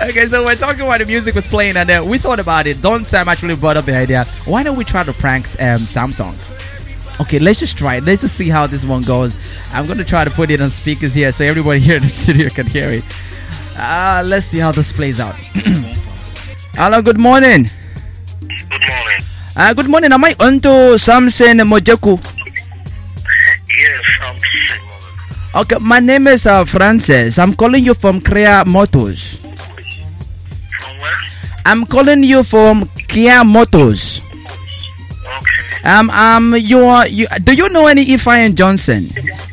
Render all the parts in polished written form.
Okay, so we're talking while the music was playing, and we thought about it. Don Sam actually brought up the idea. Why don't we try to prank Samsung? Okay, let's just try it. Let's just see how this one goes. I'm going to try to put it on speakers here so everybody here in the studio can hear it. Let's see how this plays out. Hello, good morning. Good morning. Good morning. Am I on to Samson Mojeku? Yes, I'm Samson. Okay, my name is Francis. I'm calling you from Kia Motors. From where? I'm calling you from Kia Motors. Okay. You do you know any Ifeanyi Johnson?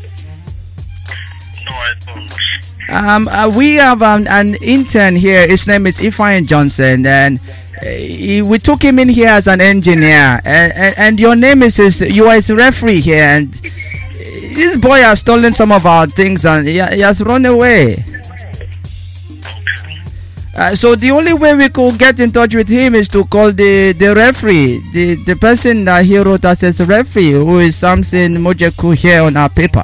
No, I don't. We have an intern here. His name is Ifeanyi Johnson, and we took him in here as an engineer. And your name is you are his referee here, and this boy has stolen some of our things, and he has run away. So the only way we could get in touch with him is to call the referee, the person that he wrote us as a referee, who is Samson Mojeku here on our paper.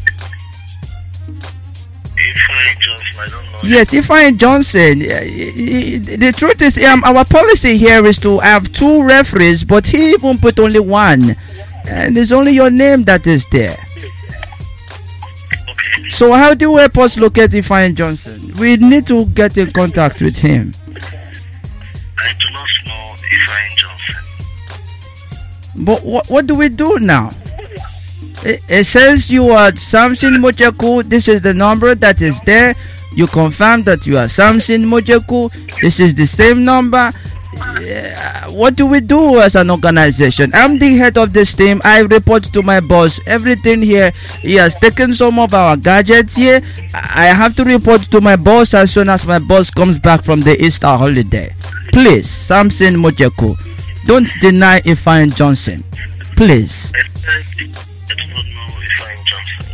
Ifeanyi Johnson, I don't know. Yes, Ifeanyi Johnson. The truth is, our policy here is to have 2 referees, but he even put only 1, and it's only your name that is there. Okay. So how do we help us locate Ifeanyi Johnson? We need to get in contact with him. I do not know Ifeanyi Johnson. But what do we do now? It says you are Samson Mojeku. This is the number that is there. You confirm that you are Samson Mojeku. This is the same number. What do we do as an organization? I'm the head of this team. I report to my boss. Everything here, he has taken some of our gadgets here. I have to report to my boss as soon as my boss comes back from the Easter holiday. Please, Samson Mojeku, don't deny Ifeanyi Johnson. Please. I do not know Ifeanyi Johnson.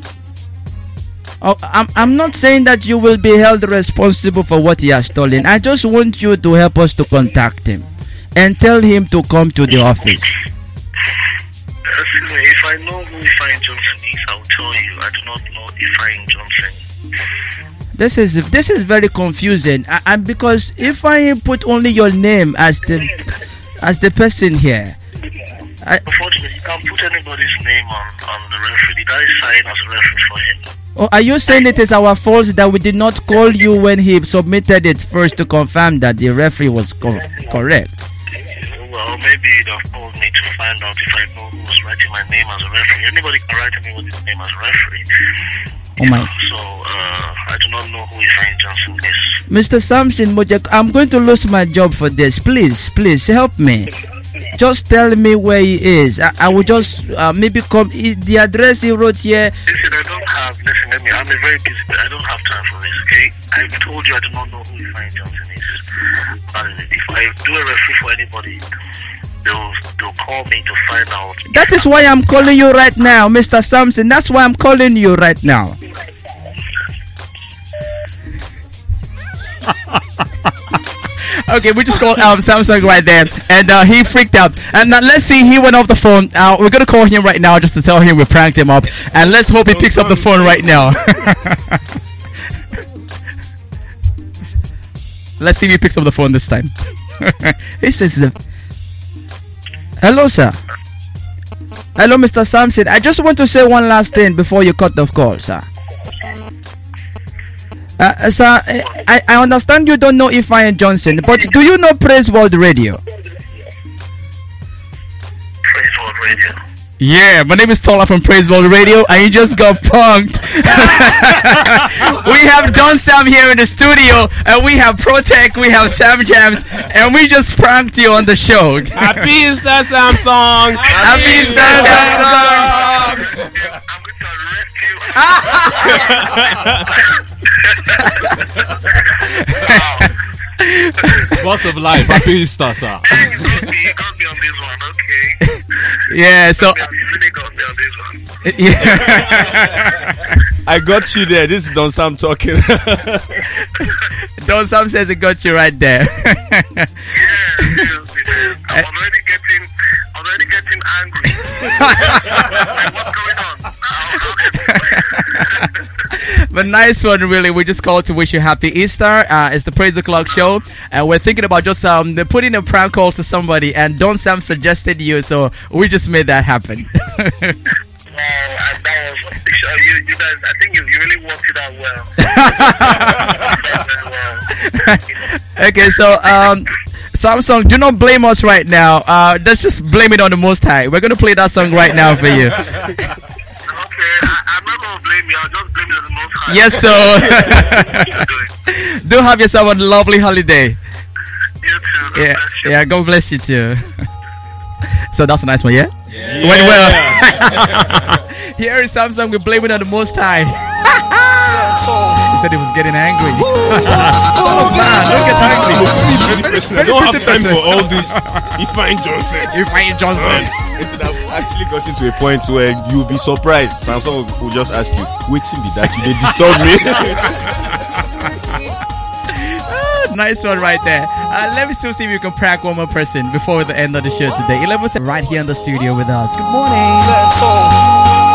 Oh, I'm not saying that you will be held responsible for what he has stolen. I just want you to help us to contact him and tell him to come to the office. Excuse me, if I know who Ifeanyi Johnson is, I'll tell you. I do not know Ifeanyi Johnson. This is very confusing, and because Ifeanyi put only your name as the person here. Unfortunately, you can't put anybody's name on the referee. Did I sign as a referee for him? Oh, are you saying it is our fault that we did not call you when he submitted it first to confirm that the referee was correct? Well, maybe you'd have called me to find out if I know who's writing my name as a referee. Anybody can write me with his name as a referee. Oh my. So, I do not know who Ifeanyi Johnson is. Mr. Samson Mojeku, I'm going to lose my job for this. Please help me. Just tell me where he is. I will just maybe come. The address he wrote here. Listen, let me. I'm a very busy. I don't have time for this. Okay, I've told you I do not know who Ifeanyi Johnson is. If I do a referee for anybody, they'll call me to find out. That is why I'm calling you right now, Mr. Samson. That's why I'm calling you right now. Okay, we just called Samsung right there, and he freaked out. And let's see, he went off the phone. We're gonna call him right now just to tell him we pranked him up, and let's hope he picks up the phone right now. Let's see if he picks up the phone this time. He says, "Hello, sir. Hello, Mr. Samson. I just want to say one last thing before you cut the call, sir. Sir, I understand you don't know Ifeanyi Johnson, but do you know Praise World Radio?" Praise World Radio. Yeah, my name is Tola from Praise World Radio, and you just got punked. We have Don Sam here in the studio, and we have Protech, we have Sam Jams, and we just pranked you on the show. Happy Easter, Samsung! Happy Easter, Samsung! I'm going to arrest you. Boss of life, happy Easter, sir. You got me on this one, okay? Yeah, so You really got me on this one. yeah. I got you there. This is Don Sam talking. Don Sam says it got you right there. Yeah, seriously, man. I'm already getting angry. Like, what's going on? But nice one, really. We just called to wish you happy Easter. It's the Praise the Clock show, and we're thinking about just putting a prank call to somebody. And Don Sam suggested you, so we just made that happen. Wow, and that was you guys. I think you really worked it out well. Okay, so Samsung, do not blame us right now. Let's just blame it on the Most High. We're gonna play that song right now for you. Okay, I'm not gonna blame you. I'll just blame it on the Most High. Yes, sir. Do have yourself a lovely holiday. You too. Yeah, Bless you. yeah. God bless you too. So that's a nice one, yeah. Went well. Here is Samsung. We blame it on the Most High. He said he was getting angry. Oh man, don't get angry. I don't have time for all this. Ifeanyi Johnson. Ifeanyi Johnson. It would have actually gotten to a point where you'll be surprised. Samsung will just ask you, "Waiting be that you they disturb me." Nice one right there. Let me still see if you can prank one more person before the end of the show today. 11th right here in the studio with us. Good morning.